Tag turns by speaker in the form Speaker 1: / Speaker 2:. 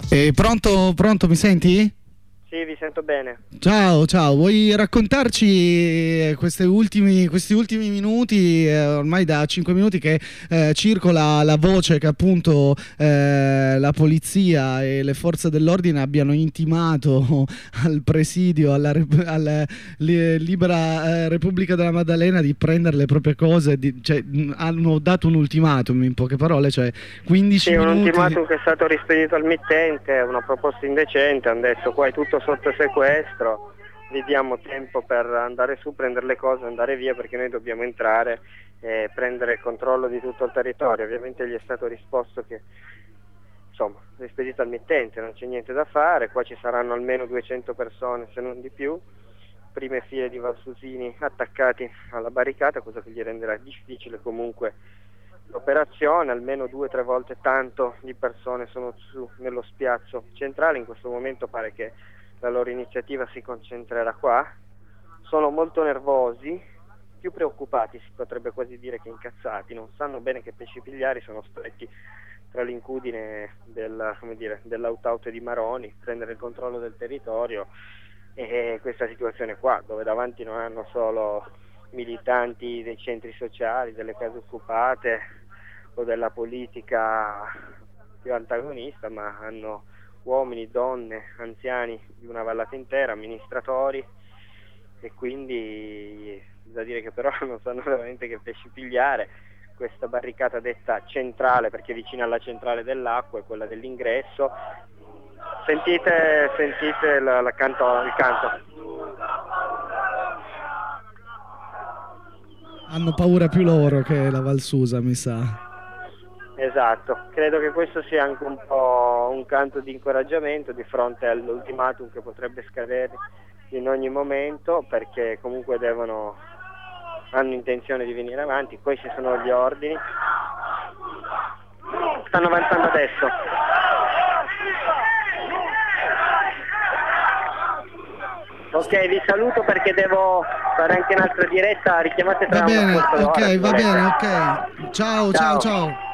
Speaker 1: Pronto, pronto, mi senti?
Speaker 2: Sì, vi sento bene.
Speaker 1: Ciao, ciao, vuoi raccontarci questi ultimi minuti, ormai da 5 minuti che circola la voce che appunto la polizia e le forze dell'ordine abbiano intimato al presidio, alla Libera Repubblica della Maddalena di prendere le proprie cose, cioè, hanno dato un ultimatum in poche parole, cioè 15
Speaker 2: Sì, un
Speaker 1: minuti.
Speaker 2: ultimatum che è stato rispedito al mittente, una proposta indecente, hanno detto qua è tutto sotto sequestro, vi diamo tempo per andare su, prendere le cose, andare via perché noi dobbiamo entrare e prendere il controllo di tutto il territorio. Ovviamente gli è stato risposto che insomma, rispedito al mittente, non c'è niente da fare, qua ci saranno almeno 200 persone se non di più, prime file di valsusini attaccati alla barricata, cosa che gli renderà difficile comunque l'operazione. Almeno 2 o 3 volte tanto di persone sono su nello spiazzo centrale. In questo momento pare che la loro iniziativa si concentrerà qua. Sono molto nervosi, più preoccupati si potrebbe quasi dire che incazzati, non sanno bene che pesci pigliare, sono stretti tra l'incudine dell'aut-out di Maroni, prendere il controllo del territorio e questa situazione qua, dove davanti non hanno solo militanti dei centri sociali, delle case occupate o della politica più antagonista, ma hanno uomini, donne, anziani di una vallata intera, amministratori, e quindi da dire che però non sanno veramente che pesci pigliare. Questa barricata detta centrale perché è vicina alla centrale dell'acqua, è quella dell'ingresso. Sentite il canto.
Speaker 1: Hanno paura più loro che la Valsusa, mi sa.
Speaker 2: Esatto, credo che questo sia anche un po' un canto di incoraggiamento di fronte all'ultimatum che potrebbe scadere in ogni momento, perché comunque hanno intenzione di venire avanti. Poi ci sono gli ordini, stanno avanzando adesso. Ok, vi saluto perché devo fare anche un'altra diretta, richiamate tra
Speaker 1: Va bene,
Speaker 2: un quarto d'ora.
Speaker 1: ok, va bene, ok. Ciao, ciao, ciao.